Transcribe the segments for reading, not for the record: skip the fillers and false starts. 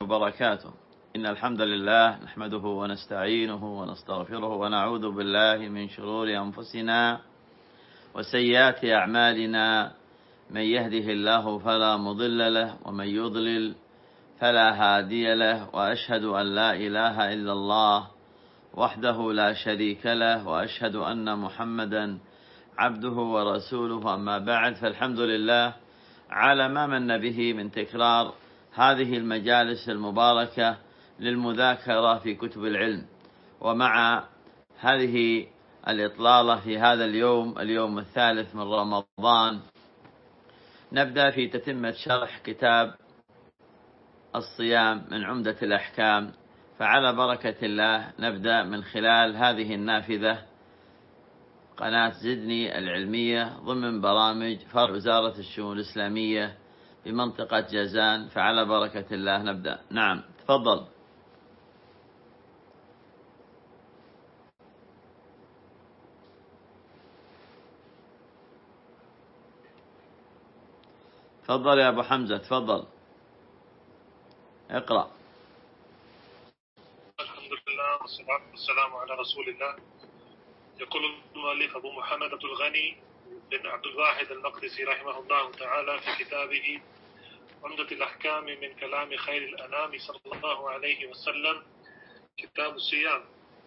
وبركاته. إن الحمد لله نحمده ونستعينه ونستغفره ونعوذ بالله من شرور أنفسنا وسيئات أعمالنا. من يهده الله فلا مضل له ومن يضلل فلا هادي له، وأشهد أن لا إله إلا الله وحده لا شريك له، وأشهد أن محمدا عبده ورسوله. أما بعد، فالحمد لله على ما من به من تكرار هذه المجالس المباركة للمذاكرة في كتب العلم، ومع هذه الإطلالة في هذا اليوم الثالث من رمضان، نبدأ في تتمة شرح كتاب الصيام من عمدة الأحكام. فعلى بركة الله نبدأ من خلال هذه النافذة، قناة زدني العلمية ضمن برامج فرع وزارة الشؤون الإسلامية بمنطقة جازان. فعلى بركة الله نبدأ. نعم، تفضل. تفضل يا أبو حمزة، تفضل اقرأ. الحمد لله والصلاة والسلام على رسول الله. يقول المؤلف أبو محمد عبد الغني بن عبد الواحد المقدسي رحمه الله تعالى في كتابه عمدة الأحكام من كلام خير الأنام صلى الله عليه وسلم، كتاب الصيام.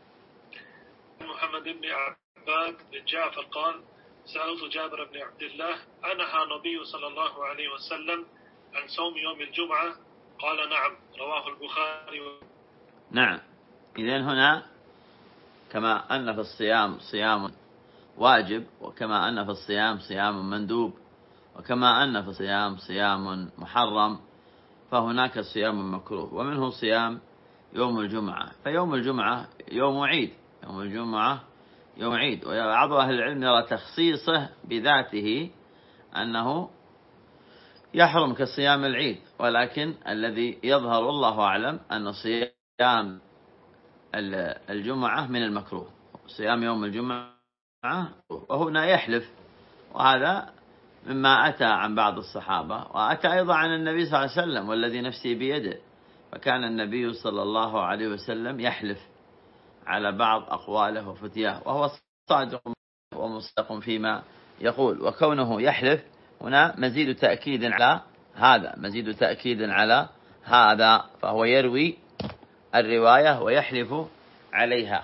محمد بن عباد بن جعفر قال: سألت جابر بن عبد الله: أنهى النبي صلى الله عليه وسلم عن صوم يوم الجمعة؟ قال: نعم. رواه البخاري. نعم، إذن هنا كما أن في الصيام صيام واجب، وكما أن في الصيام صيام مندوب، وكما أن في الصيام صيام محرم، فهناك الصيام مكروه، ومنه صيام يوم الجمعة. فيوم الجمعة يوم عيد، يوم الجمعة يوم عيد. وبعض أهل العلم يرى تخصيصه بذاته أنه يحرم كصيام العيد، ولكن الذي يظهر والله أعلم أن صيام الجمعة من المكروه، صيام يوم الجمعة. وهنا يحلف، وهذا مما أتى عن بعض الصحابة، وأتى أيضا عن النبي صلى الله عليه وسلم والذي نفسي بيده. فكان النبي صلى الله عليه وسلم يحلف على بعض أقواله وفتياه، وهو صادق ومصدق فيما يقول. وكونه يحلف هنا مزيد تأكيد على هذا، مزيد تأكيد على هذا، فهو يروي الرواية ويحلف عليها.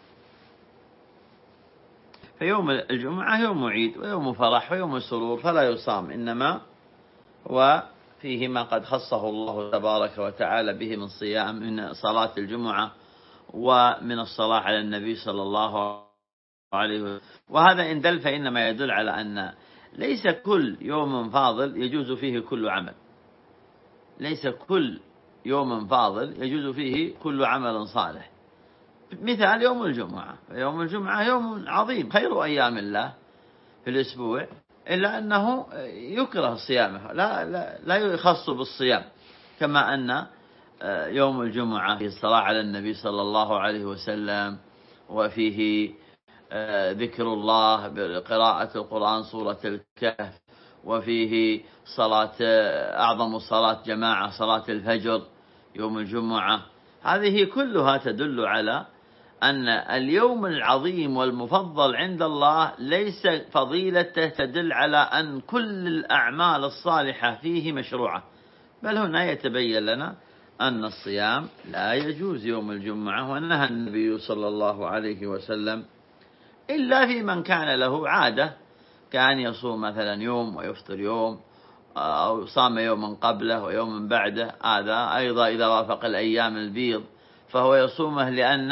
فيوم الجمعة يوم عيد ويوم فرح ويوم سرور، فلا يصام، إنما وفيه ما قد خصه الله تبارك وتعالى به من صيام، من صلاة الجمعة ومن الصلاة على النبي صلى الله عليه وسلم. وهذا إن دل فإنما يدل على أن ليس كل يوم فاضل يجوز فيه كل عمل، ليس كل يوم فاضل يجوز فيه كل عمل صالح. مثال يوم الجمعة، يوم الجمعة يوم عظيم، خير أيام الله في الأسبوع، إلا أنه يكره صيامه، لا يخص بالصيام. كما أن يوم الجمعة في الصلاة على النبي صلى الله عليه وسلم، وفيه ذكر الله بقراءة القرآن، سورة الكهف، وفيه صلاة أعظم صلاة جماعة صلاة الفجر يوم الجمعة. هذه كلها تدل على أن اليوم العظيم والمفضل عند الله ليس فضيلته تدل على أن كل الأعمال الصالحة فيه مشروعة، بل هنا يتبين لنا أن الصيام لا يجوز يوم الجمعة، ونهى النبي صلى الله عليه وسلم إلا في من كان له عادة، كان يصوم مثلا يوم ويفطر يوم، أو صام يوما قبله ويوما بعده. هذا أيضا إذا وافق الأيام البيض فهو يصومه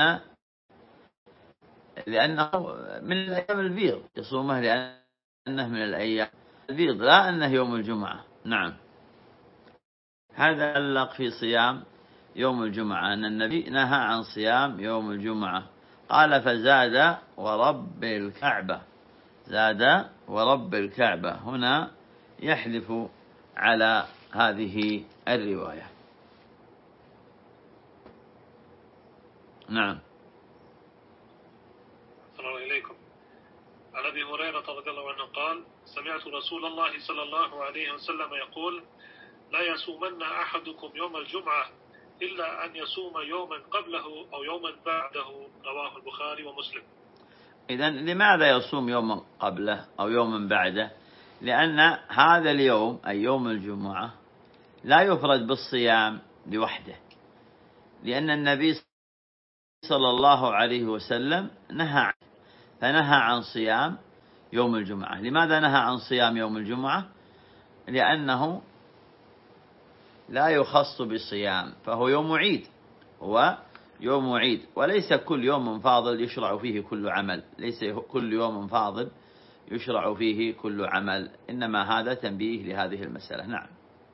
لأنه من الأيام البيض، يصومه لأنه من الأيام البيض، لا أنه يوم الجمعة. نعم، هذا علق في صيام يوم الجمعة أن النبي نهى عن صيام يوم الجمعة. قال: فزاد ورب الكعبة، زاد ورب الكعبة. هنا يحلف على هذه الرواية. نعم. السلام عليكم. عن أبي هريرة رضي الله عنه قال: سمعت رسول الله صلى الله عليه وسلم يقول: لا يصومن أحدكم يوم الجمعة إلا أن يصوم يوما قبله أو يوما بعده. رواه البخاري ومسلم. إذن لماذا يصوم يوما قبله أو يوما بعده؟ لأن هذا اليوم أي يوم الجمعة لا يفرد بالصيام لوحده، لأن النبي صلى الله عليه وسلم فنهى عن صيام يوم الجمعة. لماذا نهى عن صيام يوم الجمعة؟ لأنه لا يخص بصيام، فهو يوم عيد، هو يوم عيد، وليس كل يوم فاضل يشرع فيه كل عمل، ليس كل يوم فاضل يشرع فيه كل عمل، إنما هذا تنبيه لهذه المسألة. نعم.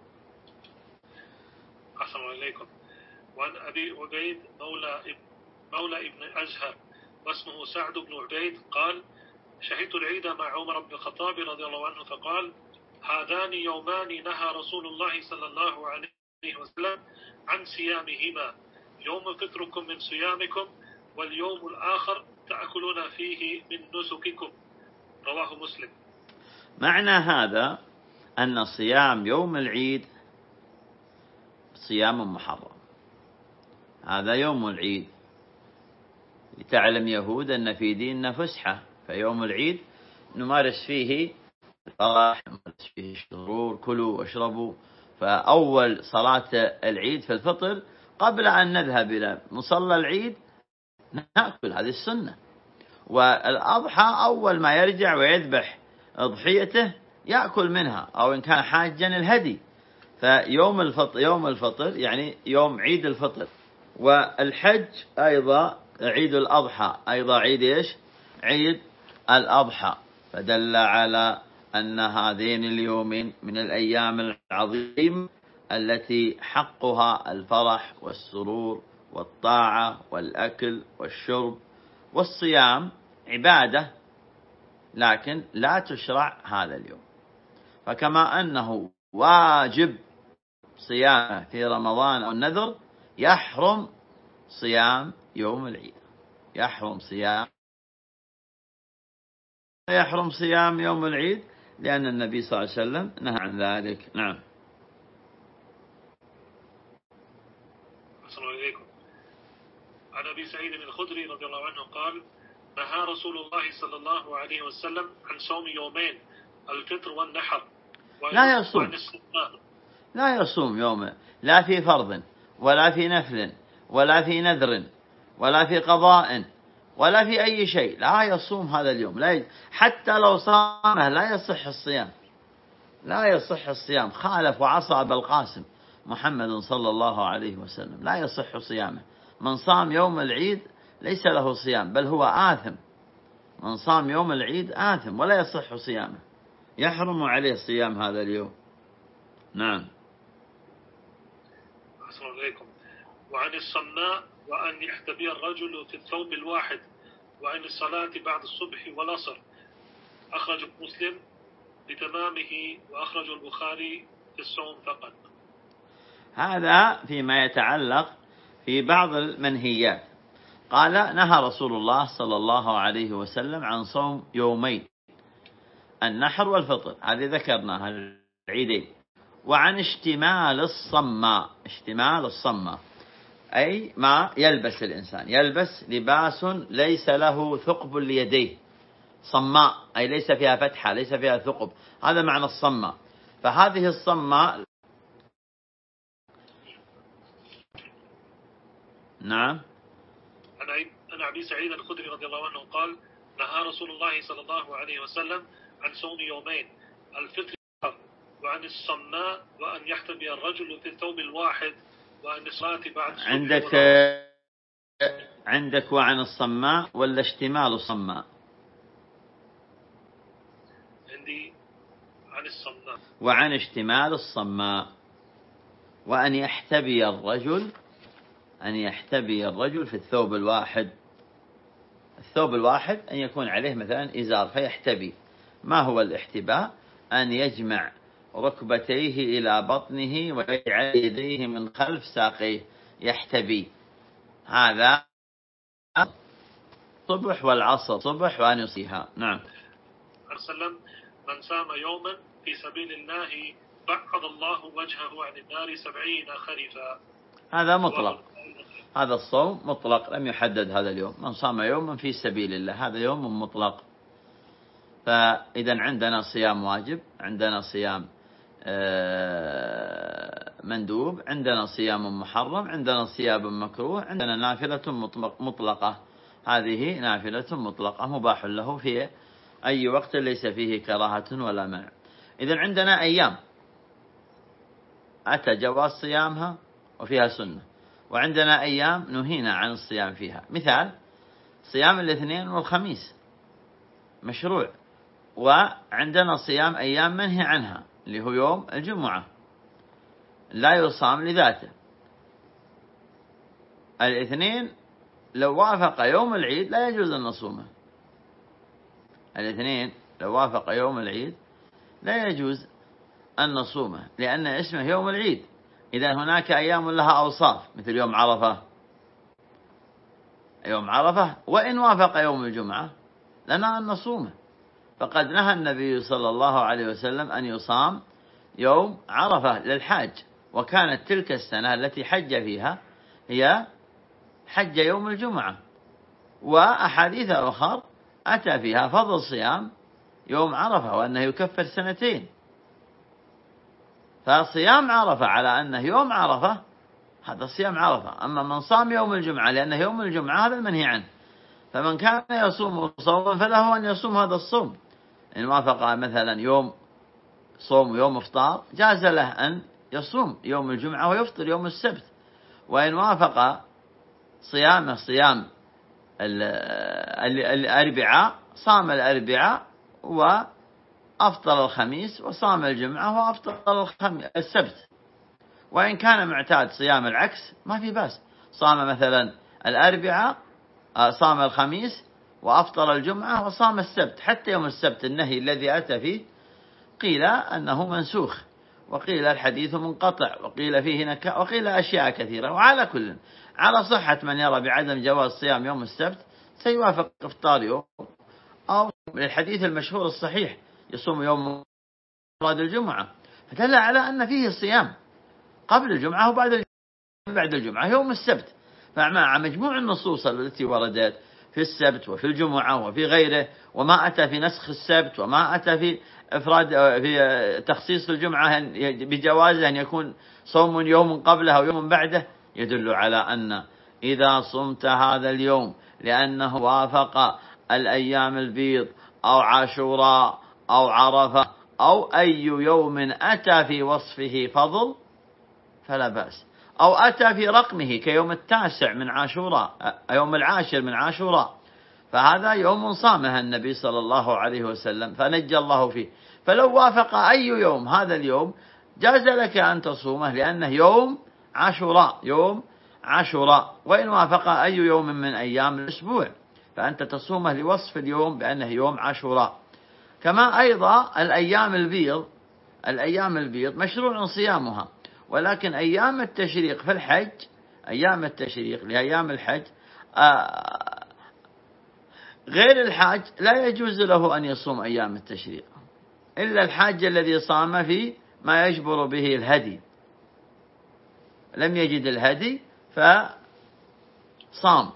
أحسن إليكم. وعن أبي عبيد مولى ابن أزهر واسمه سعد بن عبيد قال: شهدت العيد مع عمر بن الخطاب رضي الله عنه فقال: هذان يومان نهى رسول الله صلى الله عليه وسلم عن صيامهما، يوم فطركم من صيامكم، واليوم الآخر تأكلون فيه من نسككم. رواه مسلم. معنى هذا أن صيام يوم العيد صيام محرم. هذا يوم العيد، لتعلم يهود أن في ديننا فسحة، فيوم العيد نمارس فيه الفرح، نمارس فيه السرور، كلوا واشربوا. فأول صلاة العيد في الفطر قبل أن نذهب إلى مصلى العيد نأكل، هذه السنة. والأضحى أول ما يرجع ويذبح أضحيته يأكل منها، أو إن كان حاجا الهدي. فيوم الفطر يعني يوم عيد الفطر، والحج أيضا عيد الأضحى، أيضا عيد إيش؟ عيد الأضحى. فدل على أن هذين اليومين من الأيام العظيمة التي حقها الفرح والسرور والطاعة والأكل والشرب. والصيام عبادة، لكن لا تشرع هذا اليوم. فكما أنه واجب صيام في رمضان أو النذر، يحرم صيام يوم العيد، يحرم صيام يوم العيد، لأن النبي صلى الله عليه وسلم نهى عن ذلك. نعم. السلام عليكم. عن أبي سعيد الخدري رضي الله عنه قال: نهى رسول الله صلى الله عليه وسلم عن صوم يومين، الفطر والنحر، لا يصوم يوم، لا في فرض ولا في نفل ولا في نذر ولا في قضاء ولا في أي شيء، لا يصوم هذا اليوم. حتى لو صامه لا يصح الصيام، خالف وعصى أبا القاسم محمد صلى الله عليه وسلم، لا يصح صيامه. من صام يوم العيد ليس له صيام، بل هو آثم. من صام يوم العيد آثم ولا يصح صيامه، يحرم عليه صيام هذا اليوم. نعم. السلام عليكم. وعن الصماء وأن يحتبي الرجل في الثوب الواحد، وعن الصلاة بعد الصبح والعصر. أخرج مسلم بتمامه، وأخرج البخاري في الصوم فقط. هذا فيما يتعلق في بعض المنهيات. قال: نهى رسول الله صلى الله عليه وسلم عن صوم يومين، النحر والفطر، هذه ذكرناها العيدين. وعن اشتمال الصماء أي ما يلبس الإنسان، يلبس لباس ليس له ثقب ليديه، صماء أي ليس فيها فتحة، ليس فيها ثقب، هذا معنى الصماء. فهذه الصماء. نعم. عن أبي سعيد الخدري رضي الله عنه قال: نهى رسول الله صلى الله عليه وسلم عن صوم يومين، الفطر، وعن الصماء وأن يحتبي الرجل في الثوب الواحد، وأن الصلاة بعد الصبح. عندك وعن الصماء ولا اشتمال الصماء؟ عندي عن الصماء. وعن اشتمال الصماء. وأن يحتبي الرجل في الثوب الواحد. الثوب الواحد أن يكون عليه مثلا إزار فيحتبي. ما هو الاحتباء؟ أن يجمع ركبتيه إلى بطنه ويجعل يديه من خلف ساقيه، يحتبي. هذا الصبح والعصر، صبح وأن يصيها. نعم. أرسلم: من سام يوما في سبيل الله بعد الله وجهه عن النار 70 خريفا. هذا مطلق، هذا الصوم مطلق لم يحدد هذا اليوم، من صام يوما في سبيل الله هذا يوم مطلق. فإذا عندنا صيام واجب، عندنا صيام مندوب، عندنا صيام محرم، عندنا صيام مكروه، عندنا نافلة مطلقة. هذه نافلة مطلقة مباح له في أي وقت ليس فيه كراهة ولا منع. إذا عندنا أيام أتى جواز صيامها وفيها سنة، وعندنا أيام نهينا عن الصيام فيها. مثال صيام الاثنين والخميس مشروع، وعندنا صيام أيام منهي عنها اللي هو يوم الجمعة لا يصام لذاته. الاثنين لو وافق يوم العيد لا يجوز أن نصومه، الاثنين لو وافق يوم العيد لا يجوز أن نصومه لأن اسمه يوم العيد. إذا هناك أيام لها أوصاف مثل يوم عرفة، يوم عرفة وإن وافق يوم الجمعة لنا أن نصومه، فقد نهى النبي صلى الله عليه وسلم أن يصام يوم عرفة للحاج، وكانت تلك السنة التي حج فيها هي حج يوم الجمعة، وأحاديث أخرى أتى فيها فضل صيام يوم عرفة وأنه يكفر سنتين. فصيام عرفة على أنه يوم عرفة هذا صيام عرفة. أما من صام يوم الجمعة لأنه يوم الجمعة هذا المنهي عنه، فمن كان يصوم صوما فله أن يصوم هذا الصوم. إن وافق مثلا يوم صوم يوم إفطار جاز له أن يصوم يوم الجمعة ويفطر يوم السبت. وإن وافق صيامه صيام الأربعاء صام الأربعاء وأفطر الخميس، وصام الجمعة وأفطر السبت. وإن كان معتاد صيام العكس ما في بأس، صام مثلا الأربعاء صام الخميس وأفطر الجمعة وصام السبت. حتى يوم السبت النهي الذي أتى فيه قيل أنه منسوخ، وقيل الحديث منقطع، وقيل فيه وقيل أشياء كثيرة. وعلى كل على صحة من يرى بعدم جواز صيام يوم السبت سيوافق إفطار يوم، أو الحديث المشهور الصحيح يصوم يوم بعد الجمعة، فدل على أن فيه صيام قبل الجمعة وبعد الجمعة يوم السبت. فمع مجموع النصوص التي وردت في السبت وفي الجمعة وفي غيره، وما أتى في نسخ السبت وما أتى في إفراد في تخصيص الجمعة بجوازه أن يكون صوم يوم قبله أو يوم بعده، يدل على أن إذا صمت هذا اليوم لأنه وافق الأيام البيض أو عاشوراء أو عرفة أو أي يوم أتى في وصفه فضل فلا بأس، أو أتى في رقمه كيوم 9 من عاشوراء، يوم 10 من عاشوراء، فهذا يوم صامها النبي صلى الله عليه وسلم فنجى الله فيه. فلو وافق أي يوم هذا اليوم جاز لك أن تصومه لأنه يوم عاشوراء، يوم عاشوراء. وإن وافق أي يوم من أيام الأسبوع فأنت تصومه لوصف اليوم بأنه يوم عاشوراء. كما أيضا الأيام البيض مشروع صيامها، ولكن أيام التشريق في الحج، أيام التشريق لأيام الحج غير الحاج لا يجوز له أن يصوم أيام التشريق إلا الحاج الذي صام في ما يجبر به الهدي، لم يجد الهدي فصام.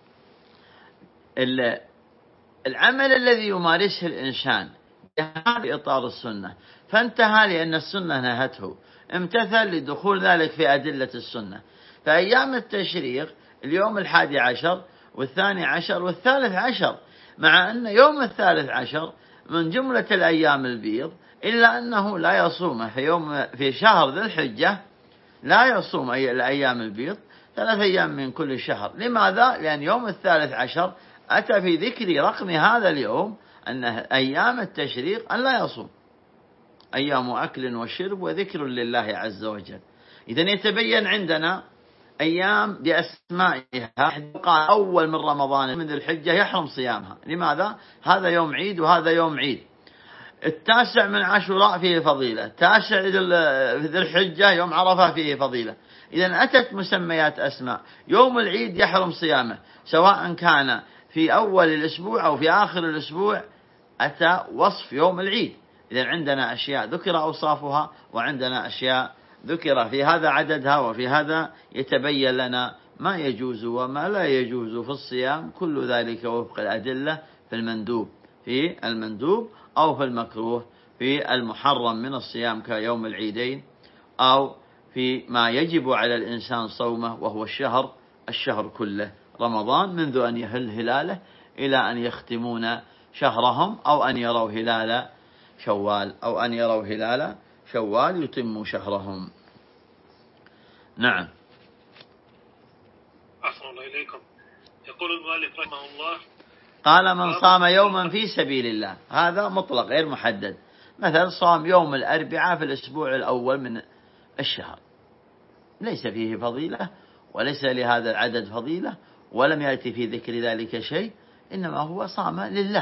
العمل الذي يمارسه الإنسان في إطار السنة فانتهى لأن السنة نهته، امتثل لدخول ذلك في أدلة السنة. فأيام التشريق اليوم 11 و12 و13، مع أن يوم 13 من جملة الأيام البيض إلا أنه لا يصوم في شهر ذي الحجة، لا يصوم الأيام البيض 3 أيام من كل شهر. لماذا؟ لأن يوم 13 أتى في ذكر رقم هذا اليوم أن أيام التشريق أن لا يصوم، أيام أكل وشرب وذكر لله عز وجل. إذن يتبين عندنا أيام بأسمائها، قال أول من رمضان من ذي الحجة يحرم صيامها. لماذا؟ هذا يوم عيد وهذا يوم عيد. 9 من عاشوراء فيه فضيلة، 9 ذي الحجة يوم عرفة فيه فضيلة. إذن أتت مسميات أسماء. يوم العيد يحرم صيامه سواء كان في أول الأسبوع أو في آخر الأسبوع، أتى وصف يوم العيد. إذن عندنا أشياء ذكر أوصافها وعندنا أشياء ذكر في هذا عددها، وفي هذا يتبين لنا ما يجوز وما لا يجوز في الصيام، كل ذلك وفق الأدلة في المندوب أو في المكروه، في المحرم من الصيام كيوم العيدين، أو في ما يجب على الإنسان صومه وهو الشهر كله، رمضان منذ أن يهل هلاله إلى أن يختمون شهرهم، أو أن يروا هلال شوال يتموا شهرهم. نعم. أحسن الله إليكم. يقول المؤلف رحمه الله: قال: من صام يوما في سبيل الله، هذا مطلق غير محدد. مثلا صام يوم الأربعاء في الأسبوع الأول من الشهر، ليس فيه فضيلة، وليس لهذا العدد فضيلة، ولم يأتي في ذكر ذلك شيء، إنما هو صام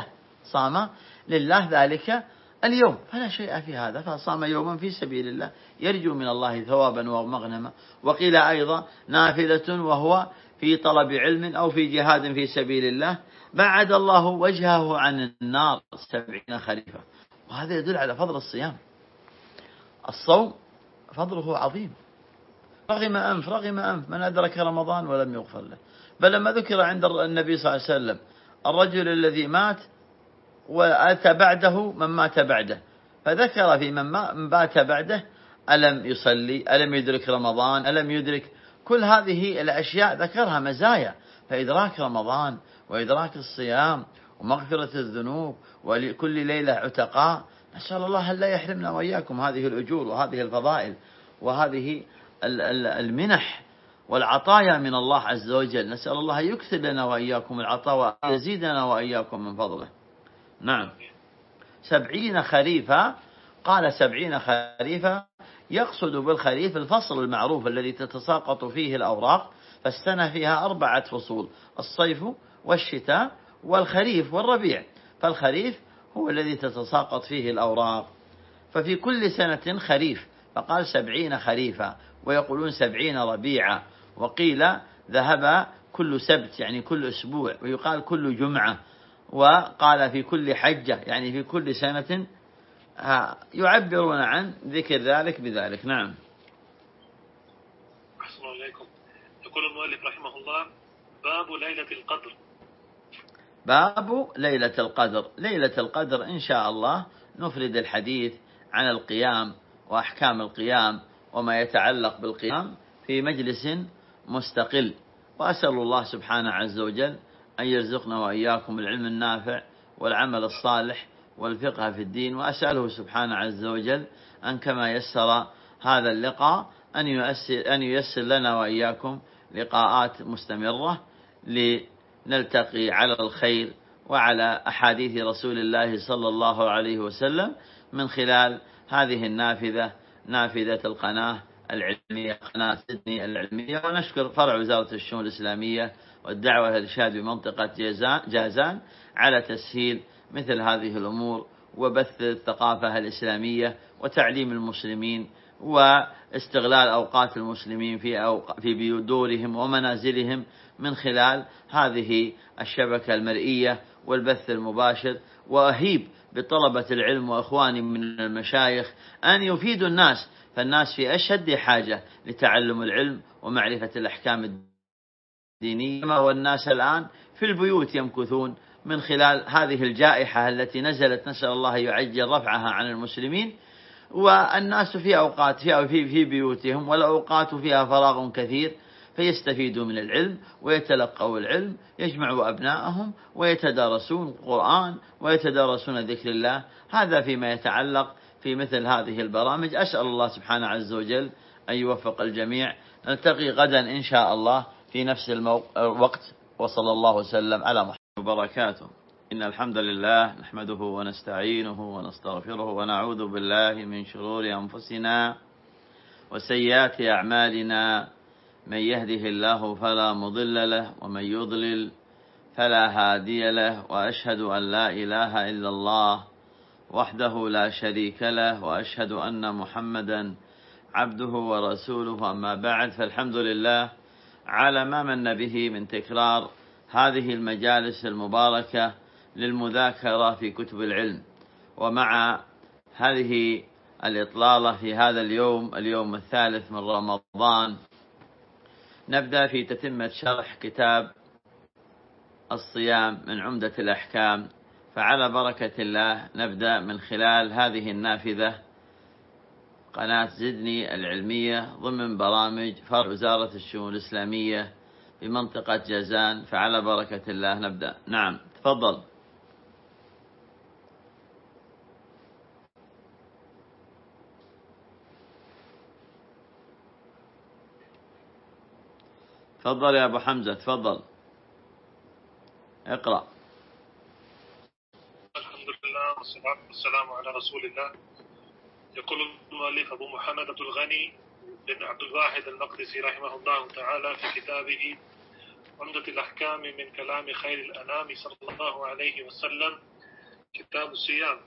لله ذلك اليوم، فلا شيء في هذا، فصام يوما في سبيل الله يرجو من الله ثوابا ومغنما. وقيل أيضا نافلة، وهو في طلب علم أو في جهاد في سبيل الله، بعد الله وجهه عن النار 70 خريفا. وهذا يدل على فضل الصيام. الصوم فضله عظيم، رغم أنف من أدرك رمضان ولم يغفر له. بل لما ذكر عند النبي صلى الله عليه وسلم الرجل الذي مات وأتى بعده من مات بعده، فذكر في من مات بعده ألم يصلي، ألم يدرك رمضان، ألم يدرك كل هذه الأشياء، ذكرها مزايا. فإدراك رمضان وإدراك الصيام ومغفرة الذنوب ولكل ليلة عتقاء، نسأل الله أن لا يحرمنا وإياكم هذه الأجور وهذه الفضائل وهذه المنح والعطايا من الله عز وجل. نسأل الله يكثر لنا وإياكم العطاء ويزيدنا وإياكم من فضله. نعم. 70 خريفا، قال 70 خريفا، يقصد بالخريف الفصل المعروف الذي تتساقط فيه الأوراق، فالسنة فيها 4 فصول: الصيف والشتاء والخريف والربيع. فالخريف هو الذي تتساقط فيه الأوراق، ففي كل سنة خريف، فقال 70 خريفا، ويقولون 70 ربيعا. وقيل ذهب كل سبت، يعني كل أسبوع، ويقال كل جمعة، وقال في كل حجة، يعني في كل سنة، يعبرون عن ذكر ذلك بذلك. نعم. أحسن الله إليكم. يقول المؤلف رحمه الله: باب ليلة القدر. باب ليلة القدر. ليلة القدر إن شاء الله نفرد الحديث عن القيام وأحكام القيام وما يتعلق بالقيام في مجلس مستقل، وأسأل الله سبحانه عز وجل أن يرزقنا وإياكم العلم النافع والعمل الصالح والفقه في الدين. وأسأله سبحانه عز وجل أن كما يسر هذا اللقاء أن ييسر لنا وإياكم لقاءات مستمرة لنلتقي على الخير وعلى أحاديث رسول الله صلى الله عليه وسلم من خلال هذه نافذة القناة العلمية، قناة سيدني العلمية. ونشكر فرع وزارة الشؤون الإسلامية والدعوة والإرشاد بمنطقة جازان على تسهيل مثل هذه الأمور، وبث الثقافة الإسلامية وتعليم المسلمين، واستغلال أوقات المسلمين في دورهم ومنازلهم من خلال هذه الشبكة المرئية والبث المباشر. وأهيب بطلبة العلم وإخواني من المشايخ أن يفيدوا الناس، فالناس في أشد حاجة لتعلم العلم ومعرفة الأحكام الدينية، والناس الآن في البيوت يمكثون من خلال هذه الجائحة التي نزلت، نسأل الله يعجل رفعها عن المسلمين، والناس في أوقات في بيوتهم، والأوقات فيها فراغ كثير، فيستفيدوا من العلم ويتلقوا العلم، يجمعوا أبنائهم ويتدارسون القرآن ويتدارسون ذكر الله. هذا فيما يتعلق في مثل هذه البرامج. أسأل الله سبحانه عز وجل أن يوفق الجميع. نلتقي غدا إن شاء الله في نفس الوقت، وصلى الله وسلم على محمد وبركاته. إن الحمد لله نحمده ونستعينه ونستغفره ونعوذ بالله من شرور أنفسنا وسيئات أعمالنا، من يهده الله فلا مضل له ومن يضلل فلا هادي له، وأشهد أن لا إله إلا الله وحده لا شريك له، وأشهد أن محمدا عبده ورسوله. أما بعد، فالحمد لله على ما من به من تكرار هذه المجالس المباركة للمذاكرة في كتب العلم، ومع هذه الإطلالة في هذا اليوم الثالث من رمضان. نبدأ في تتمة شرح كتاب الصيام من عمدة الأحكام، فعلى بركة الله نبدأ من خلال هذه النافذة، قناة زدني العلمية ضمن برامج فرع وزارة الشؤون الإسلامية بمنطقة جازان، فعلى بركة الله نبدأ. نعم، تفضل. تفضل يا أبو حمزة، تفضل اقرأ. الحمد لله والصلاة والسلام على رسول الله. يقول المؤلف أبو محمد عبد الغني بن عبد الواحد المقدسي رحمه الله تعالى في كتابه عمدة الأحكام من كلام خير الأنام صلى الله عليه وسلم، كتاب الصيام.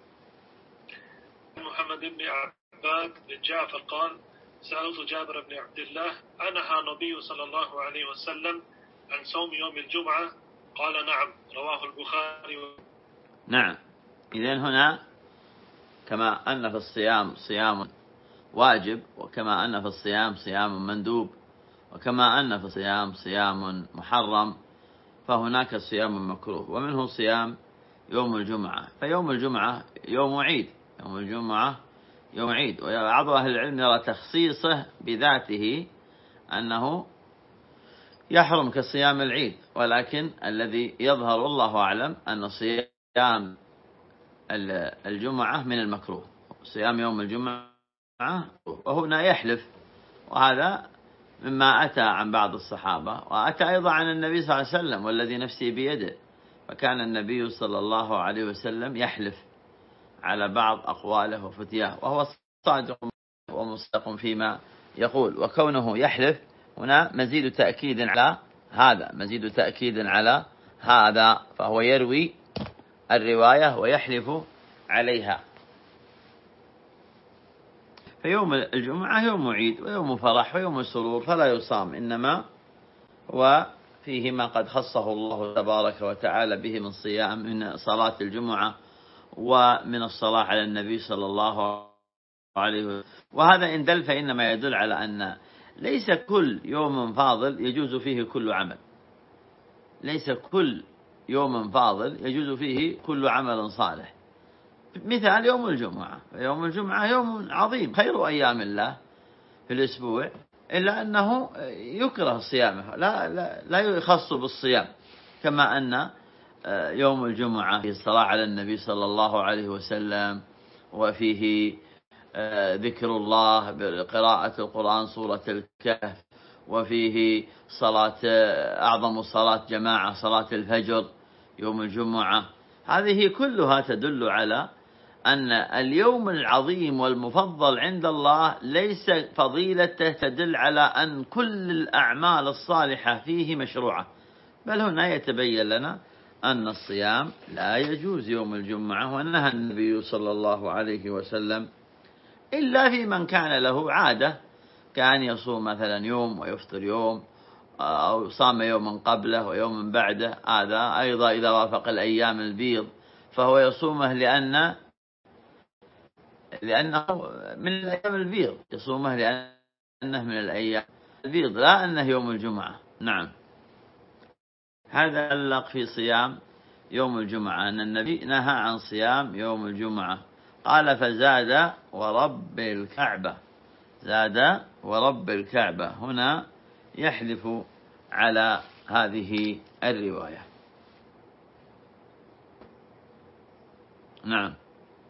محمد بن عباد بن جعفر قال: سألت جابر بن عبد الله: أنهى النبي صلى الله عليه وسلم عن صوم يوم الجمعة؟ قال: نعم، رواه البخاري. نعم، إذن هنا كما أن في الصيام صيام واجب، وكما أن في الصيام صيام مندوب، وكما أن في الصيام صيام محرم، فهناك صيام مكروه، ومنه صيام يوم الجمعة. فيوم الجمعة يوم عيد، يوم الجمعة يوم عيد. وبعض أهل العلم يرى تخصيصه بذاته أنه يحرم كصيام العيد، ولكن الذي يظهر والله أعلم أن صيام الجمعة من المكروه، صيام يوم الجمعة. وهنا يحلف، وهذا مما أتى عن بعض الصحابة، وأتى أيضا عن النبي صلى الله عليه وسلم والذي نفسي بيده، فكان النبي صلى الله عليه وسلم يحلف على بعض أقواله وفتياه، وهو صادق ومصدق فيما يقول. وكونه يحلف هنا مزيد تأكيد على هذا، مزيد تأكيد على هذا، فهو يروي الرواية ويحلف عليها. فيوم الجمعة يوم عيد ويوم فرح ويوم سرور، فلا يصام، إنما وفيه ما قد خصه الله تبارك وتعالى به من صيام، من صلاة الجمعة ومن الصلاة على النبي صلى الله عليه وسلم. وهذا إن دل فإنما يدل على أن ليس كل يوم فاضل يجوز فيه كل عمل، ليس كل يوم فاضل يجوز فيه كل عمل صالح. مثال يوم الجمعة، يوم الجمعة يوم عظيم، خير أيام الله في الأسبوع، إلا أنه يكره صيامه، لا يخص بالصيام، كما أن يوم الجمعة فيه الصلاة على النبي صلى الله عليه وسلم، وفيه ذكر الله بقراءة القرآن سورة الكهف، وفيه صلاة أعظم صلاة جماعة صلاة الفجر يوم الجمعة. هذه كلها تدل على أن اليوم العظيم والمفضل عند الله ليس فضيلته تدل على أن كل الأعمال الصالحة فيه مشروعة، بل هنا يتبين لنا أن الصيام لا يجوز يوم الجمعة، ونهى النبي صلى الله عليه وسلم إلا في من كان له عادة، كان يصوم مثلا يوم ويفطر يوم، أو صام يوما قبله ويوما بعده. هذا أيضا إذا وافق الأيام البيض فهو يصومه لأنه من الأيام البيض، يصومه لأنه من الأيام البيض، لا أنه يوم الجمعة. نعم، هذا يتعلق في صيام يوم الجمعة، أن النبي نهى عن صيام يوم الجمعة. قال: فزاد ورب الكعبة، زاد ورب الكعبة، هنا يحلف على هذه الرواية. نعم.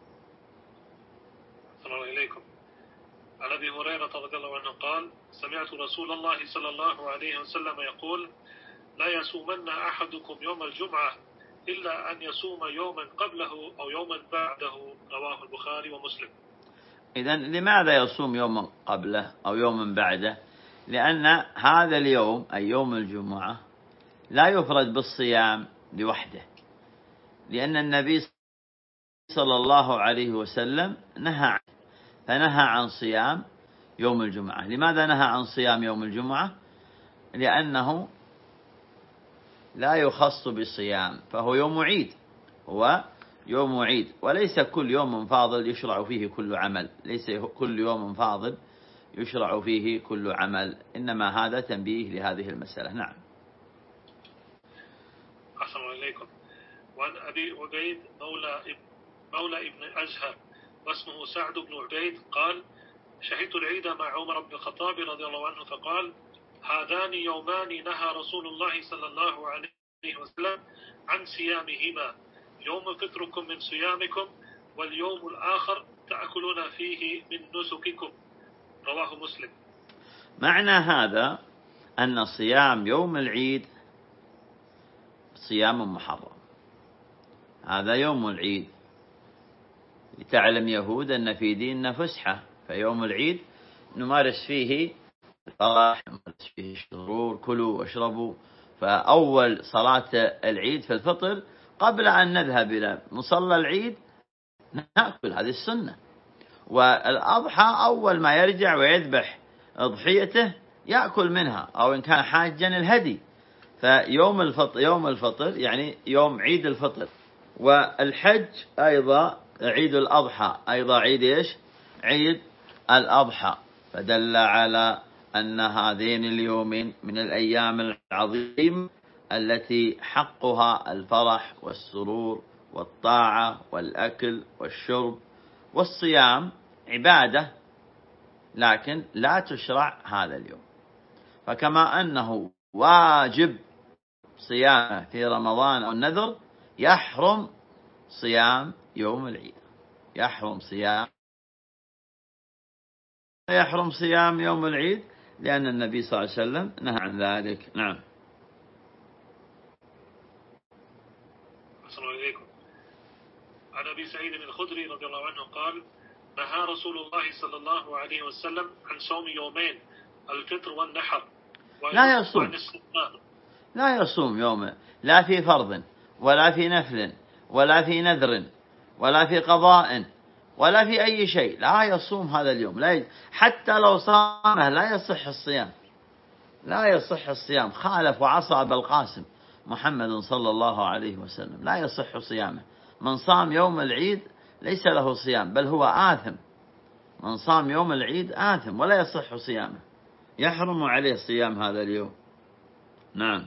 السلام عليكم. عن أبي هريرة رضي الله عنه قال: سمعت رسول الله صلى الله عليه وسلم يقول: لا يصومن أحدكم يوم الجمعة إلا أن يصوم يوما قبله أو يوما بعده، رواه البخاري ومسلم. إذن لماذا يصوم يوما قبله أو يوما بعده؟ لأن هذا اليوم أي يوم الجمعة لا يفرد بالصيام لوحده، لأن النبي صلى الله عليه وسلم فنهى عن صيام يوم الجمعة. لماذا نهى عن صيام يوم الجمعة؟ لأنه لا يخص بالصيام، فهو يوم عيد، هو يوم عيد، وليس كل يوم فاضل يشرع فيه كل عمل، ليس كل يوم فاضل يشرع فيه كل عمل، إنما هذا تنبيه لهذه المسألة. نعم. أحسن إليكم. وعن أبي عبيد مولى ابن أزهر واسمه سعد بن عبيد قال: شهدت العيد مع عمر بن الخطاب رضي الله عنه فقال: هذان يومان نهى رسول الله صلى الله عليه وسلم عن صيامهما، يوم فطركم من صيامكم، واليوم الآخر تأكلون فيه من نسككم. رواه مسلم. معنى هذا أن صيام يوم العيد صيام محرم. هذا يوم العيد، لتعلم يهود أن في ديننا فسحة، فيوم العيد نمارس فيه الفرح، نمارس فيه السرور، كلوا واشربوا. فأول صلاة العيد في الفطر قبل أن نذهب إلى مصلى العيد نأكل، هذه السنة. والأضحى أول ما يرجع ويذبح أضحيته يأكل منها، أو إن كان حاجا الهدي. فيوم الفطر يعني يوم عيد الفطر، والحج أيضا عيد الأضحى، أيضا عيد إيش؟ عيد الأضحى. فدل على أن هذين اليومين من الأيام العظيمة التي حقها الفرح والسرور والطاعة والأكل والشرب. والصيام عبادة، لكن لا تشرع هذا اليوم. فكما أنه واجب صيامه في رمضان أو النذر، يحرم صيام يوم العيد، يحرم صيام يوم العيد، لأن النبي صلى الله عليه وسلم نهى عن ذلك. نعم. أحسن إليكم. عن أبي سعيد الخدري رضي الله عنه قال: نهى رسول الله صلى الله عليه وسلم عن صوم يومين، الفطر والنحر. لا يصوم يوم، لا في فرض ولا في نفل ولا في نذر ولا في قضاء ولا في أي شيء، لا يصوم هذا اليوم. حتى لو صامه لا يصح الصيام، لا يصح الصيام. خالف وعصى أبا القاسم محمد صلى الله عليه وسلم، لا يصح صيامه. من صام يوم العيد ليس له صيام، بل هو آثم. من صام يوم العيد آثم ولا يصح صيامه، يحرم عليه صيام هذا اليوم. نعم.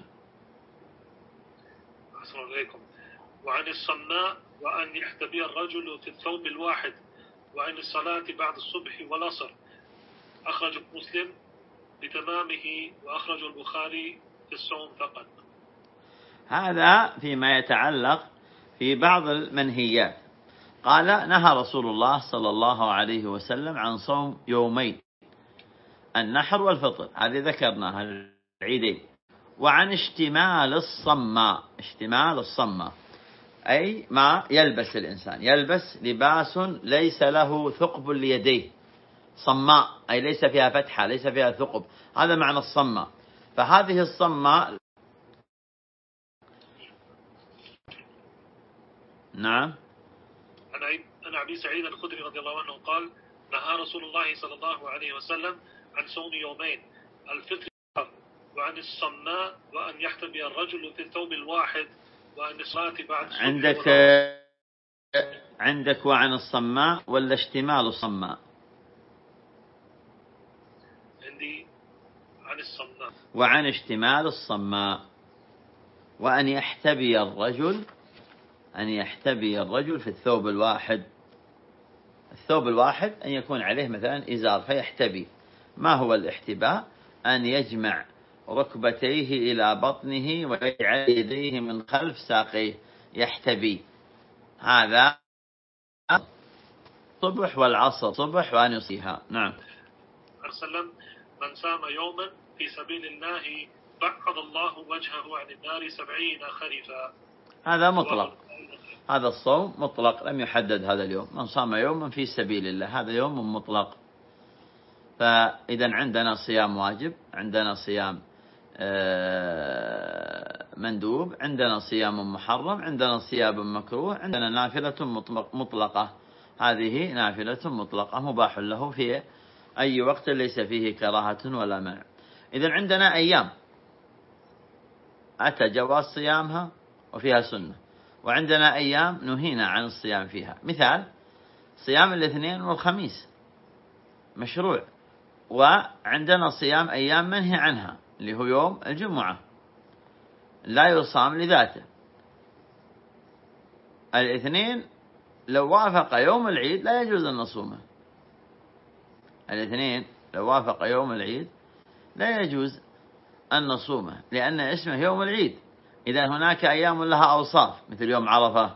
أحسن إليكم. وعن الصماء وأن يحتبي الرجل في الثوب الواحد، وعن الصلاة بعد الصبح والعصر. أخرج مسلم بتمامه، وأخرج البخاري في الصوم فقط. هذا فيما يتعلق في بعض المنهيات. قال: نهى رسول الله صلى الله عليه وسلم عن صوم يومين، النحر والفطر، هذه ذكرناها العيدين. وعن اشتمال الصماء أي ما يلبس الإنسان، يلبس لباس ليس له ثقب ليديه، صماء أي ليس فيها فتحة، ليس فيها ثقب، هذا معنى الصماء. فهذه الصماء. نعم. عن أبي سعيد الخدري رضي الله عنه قال: نهى رسول الله صلى الله عليه وسلم عن صوم يومين، الفطر، وعن الصماء وأن يحتبي الرجل في الثوب الواحد، وأن الصلاة بعد الصبح. عندك وعن الصماء ولا اشتمال الصماء؟ عندي عن الصماء. وعن اشتمال الصماء. وأن يحتبي الرجل في الثوب الواحد. الثوب الواحد أن يكون عليه مثلا إزار فيحتبي. ما هو الاحتباء؟ أن يجمع ركبتيه إلى بطنه ويجعل يديه من خلف ساقيه، يحتبي. هذا صبح والعصر، صبح وأن يصيها. نعم. وسلم: من صام يوما في سبيل الله بعض الله وجهه عن النار 70 خريفا. هذا مطلق، هذا الصوم مطلق، لم يحدد هذا اليوم. من صام يوما في سبيل الله، هذا يوم مطلق. فإذا عندنا صيام واجب، عندنا صيام مندوب، عندنا صيام محرم، عندنا صيام مكروه، عندنا نافلة مطلقة. هذه نافلة مطلقة مباح له في أي وقت ليس فيه كراهة ولا منع. إذا عندنا أيام أتى جواز صيامها وفيها سنة، وعندنا أيام نهينا عن الصيام فيها، مثال صيام الاثنين والخميس مشروع، وعندنا صيام أيام منهي عنها اللي هو يوم الجمعة لا يصام لذاته. الاثنين لو وافق يوم العيد لا يجوز أن نصومه، الاثنين لو وافق يوم العيد لا يجوز أن نصومه لأن اسمه يوم العيد. إذا هناك أيام لها أوصاف مثل يوم عرفة،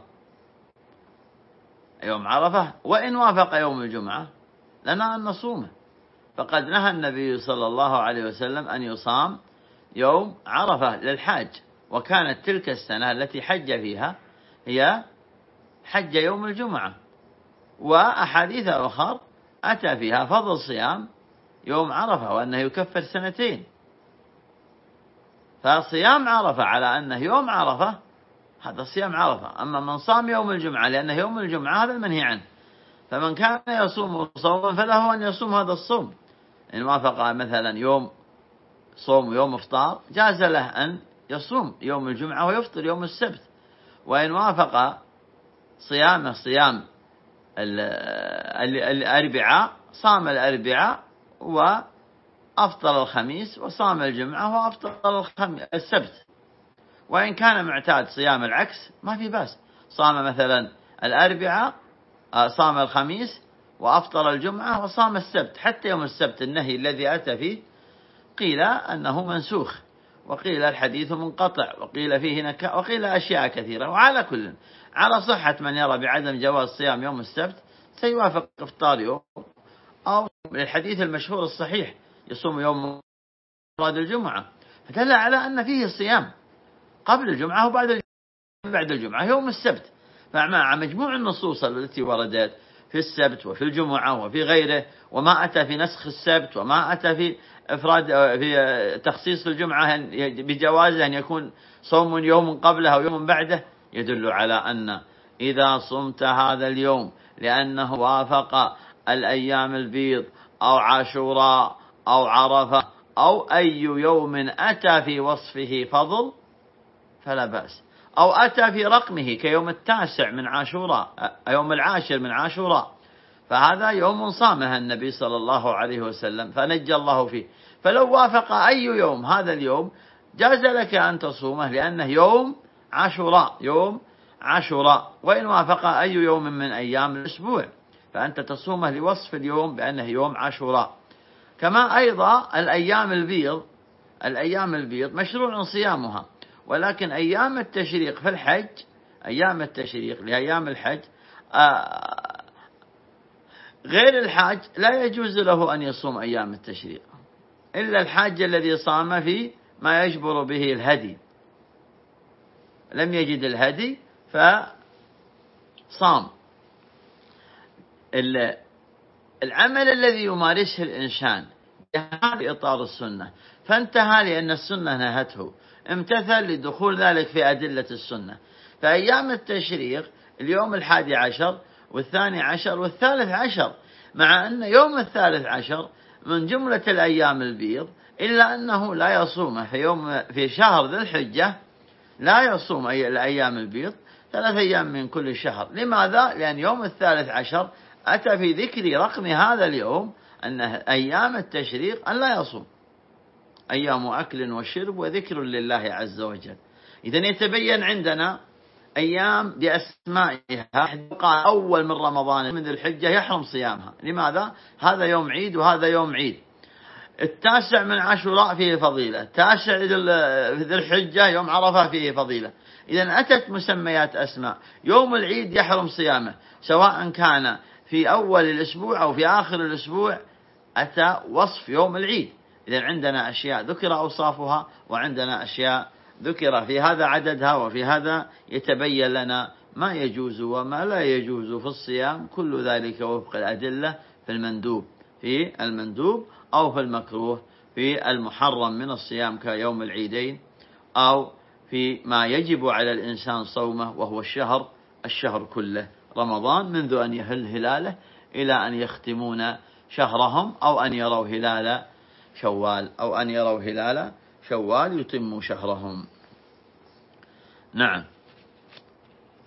يوم عرفة وإن وافق يوم الجمعة لنا أن نصومه، فقد نهى النبي صلى الله عليه وسلم أن يصام يوم عرفة للحاج، وكانت تلك السنة التي حج فيها هي حج يوم الجمعة، وأحاديث أخر أتى فيها فضل صيام يوم عرفة وأنه يكفر سنتين. فصيام عرفة على أنه يوم عرفة هذا صيام عرفة. أما من صام يوم الجمعة لأنه يوم الجمعة هذا المنهي عنه، فمن كان يصوم صوما فله أن يصوم هذا الصوم. إن وافق مثلا يوم صوم ويوم افطار جاز له أن يصوم يوم الجمعة ويفطر يوم السبت. وإن وافق صيامه صيام الأربعاء صام الأربعاء وأفطر الخميس، وصام الجمعة وأفطر السبت. وإن كان معتاد صيام العكس ما في بأس، صام مثلا الأربعاء صام الخميس وأفطر الجمعة وصام السبت. حتى يوم السبت النهي الذي أتى فيه قيل أنه منسوخ، وقيل الحديث منقطع، وقيل فيه وقيل أشياء كثيرة. وعلى كل على صحة من يرى بعدم جواز صيام يوم السبت سيوافق إفطار يوم، أو الحديث المشهور الصحيح يصوم يوم مراد الجمعة، فدل على أن فيه صيام قبل الجمعة وبعد الجمعة يوم السبت. فمع مجموع النصوص التي وردت في السبت وفي الجمعة وفي غيره، وما أتى في نسخ السبت وما أتى في إفراد في تخصيص الجمعة بجواز أن يكون صوم يوم قبله أو يوم بعده، يدل على أن إذا صمت هذا اليوم لأنه وافق الأيام البيض أو عاشوراء أو عرفة أو أي يوم أتى في وصفه فضل فلا بأس، أو أتى في رقمه كيوم 9 من عاشوراء، يوم 10 من عاشوراء، فهذا يوم صامها النبي صلى الله عليه وسلم فنجى الله فيه. فلو وافق أي يوم هذا اليوم جاز لك أن تصومه لأنه يوم عاشوراء، يوم عاشوراء. وإن وافق أي يوم من أيام الأسبوع فأنت تصومه لوصف اليوم بأنه يوم عاشوراء. كما أيضا الأيام البيض مشروع صيامها، ولكن أيام التشريق في الحج، أيام التشريق لأيام الحج غير الحاج لا يجوز له أن يصوم أيام التشريق إلا الحاج الذي صام في ما يجبر به الهدي، لم يجد الهدي فصام. العمل الذي يمارسه الإنسان في إطار السنة فانتهى لأن السنة نهته، امتثل لدخول ذلك في أدلة السنة. فأيام التشريق اليوم 11 و12 و13، مع أن يوم 13 من جملة الأيام البيض إلا أنه لا يصوم في شهر ذي الحجة، لا يصوم الأيام البيض 3 أيام من كل شهر. لماذا؟ لأن يوم 13 أتى في ذكر رقم هذا اليوم أن أيام التشريق أن لا يصوم، أيام أكل وشرب وذكر لله عز وجل. إذن يتبين عندنا أيام بأسمائها، قال أول من رمضان من ذي الحجة يحرم صيامها. لماذا؟ هذا يوم عيد وهذا يوم عيد. 9 من عاشوراء فيه فضيلة، 9 ذي الحجة يوم عرفة فيه فضيلة. إذن أتت مسميات أسماء. يوم العيد يحرم صيامه سواء كان في أول الأسبوع أو في آخر الأسبوع، أتى وصف يوم العيد. إذن عندنا أشياء ذكر أوصافها، وعندنا أشياء ذكر في هذا عددها، وفي هذا يتبين لنا ما يجوز وما لا يجوز في الصيام، كل ذلك وفق الأدلة في المندوب أو في المكروه في المحرم من الصيام كيوم العيدين، أو في ما يجب على الإنسان صومه وهو الشهر كله، رمضان منذ أن يهل هلاله إلى أن يختمون شهرهم، أو أن يروا هلال شوال يتموا شهرهم. نعم.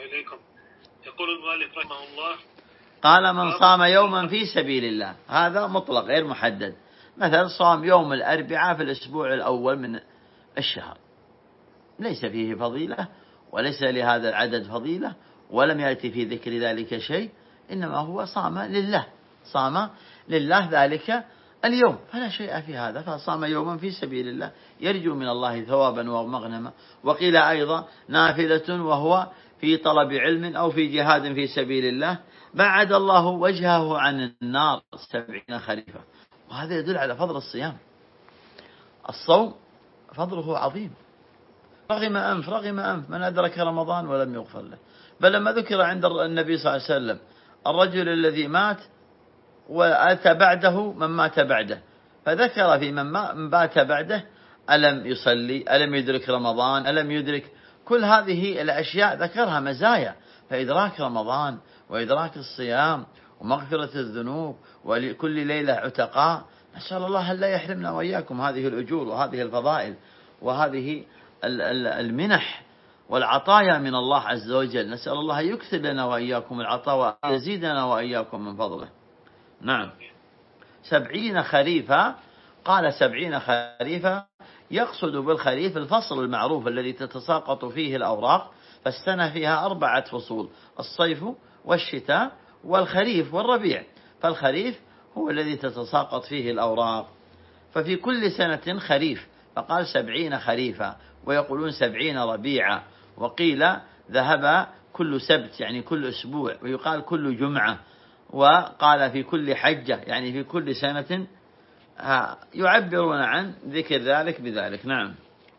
إليكم. يقول المؤلف رحمه الله: قال: من صام يوما في سبيل الله. هذا مطلق غير محدد. مثلا صام يوم الأربعاء في الأسبوع الأول من الشهر، ليس فيه فضيلة وليس لهذا العدد فضيلة ولم يأتي في ذكر ذلك شيء، إنما هو صام لله، صام لله ذلك اليوم، فلا شيء في هذا، فصام يوما في سبيل الله يرجو من الله ثوابا ومغنما. وقيل أيضا نافلة وهو في طلب علم أو في جهاد في سبيل الله بعد الله وجهه عن النار 70 خريفا. وهذا يدل على فضل الصيام. الصوم فضله عظيم. رغم أنف من أدرك رمضان ولم يغفر له. بل لما ذكر عند النبي صلى الله عليه وسلم الرجل الذي مات وأتى بعده من مات بعده، فذكر في من مات بعده ألم يصلي، ألم يدرك رمضان، ألم يدرك كل هذه الأشياء، ذكرها مزايا. فإدراك رمضان وإدراك الصيام ومغفرة الذنوب ولكل ليلة عتقاء، نسأل الله أن لا يحرمنا وإياكم هذه الأجور وهذه الفضائل وهذه المنح والعطايا من الله عز وجل. نسأل الله يكثر لنا وإياكم العطاء ويزيدنا وإياكم من فضله. نعم. 70 خريفا. قال 70 خريفا يقصد بالخريف الفصل المعروف الذي تتساقط فيه الأوراق، فالسنة فيها 4 فصول: الصيف والشتاء والخريف والربيع. فالخريف هو الذي تتساقط فيه الأوراق، ففي كل سنة خريف، فقال 70 خريفا. ويقولون 70 ربيعا. وقيل ذهب كل سبت يعني كل أسبوع، ويقال كل جمعة، وقال في كل حجة يعني في كل سنة، يعبرون عن ذكر ذلك بذلك. نعم.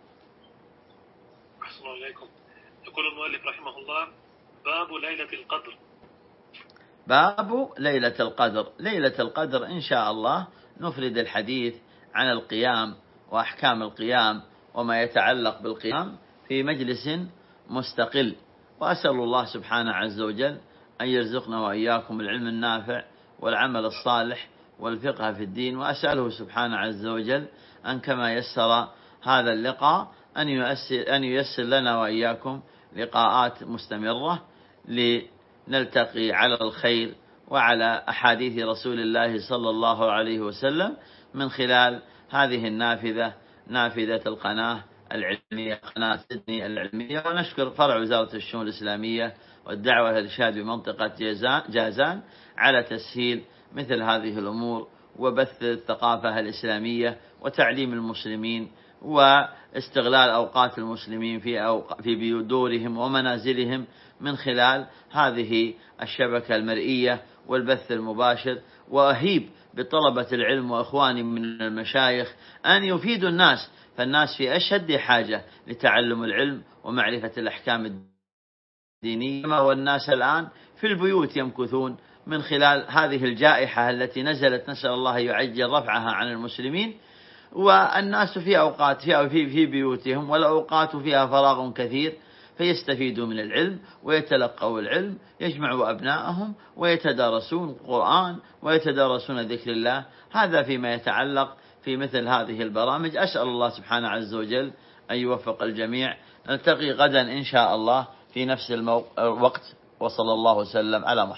أحسن الله إليكم. يقول المؤلف رحمه الله: باب ليلة القدر. باب ليلة القدر. ليلة القدر إن شاء الله نفرد الحديث عن القيام وأحكام القيام وما يتعلق بالقيام في مجلس مستقل. وأسأل الله سبحانه عز وجل أن يرزقنا وإياكم العلم النافع والعمل الصالح والفقه في الدين. وأسأله سبحانه عز وجل أن كما يسر هذا اللقاء أن ييسر لنا وإياكم لقاءات مستمرة لنلتقي على الخير وعلى أحاديث رسول الله صلى الله عليه وسلم من خلال هذه نافذة القناة العلمية، قناة سيدني العلمية. ونشكر فرع وزارة الشؤون الإسلامية والدعوة والإرشاد بمنطقة جازان على تسهيل مثل هذه الأمور وبث الثقافة الإسلامية وتعليم المسلمين واستغلال أوقات المسلمين في دورهم ومنازلهم من خلال هذه الشبكة المرئية والبث المباشر. وأهيب بطلبة العلم وإخواني من المشايخ أن يفيدوا الناس، فالناس في أشد حاجة لتعلم العلم ومعرفة الأحكام الدينية. والناس الآن في البيوت يمكثون من خلال هذه الجائحة التي نزلت، نسأل الله يعجل رفعها عن المسلمين. والناس في أوقات في بيوتهم والأوقات فيها فراغ كثير، فيستفيدوا من العلم ويتلقوا العلم، يجمعوا أبنائهم ويتدارسون القرآن ويتدارسون ذكر الله. هذا فيما يتعلق في مثل هذه البرامج. أسأل الله سبحانه عز وجل أن يوفق الجميع. نلتقي غدا إن شاء الله في نفس الوقت، وصلى الله وسلم على محمد.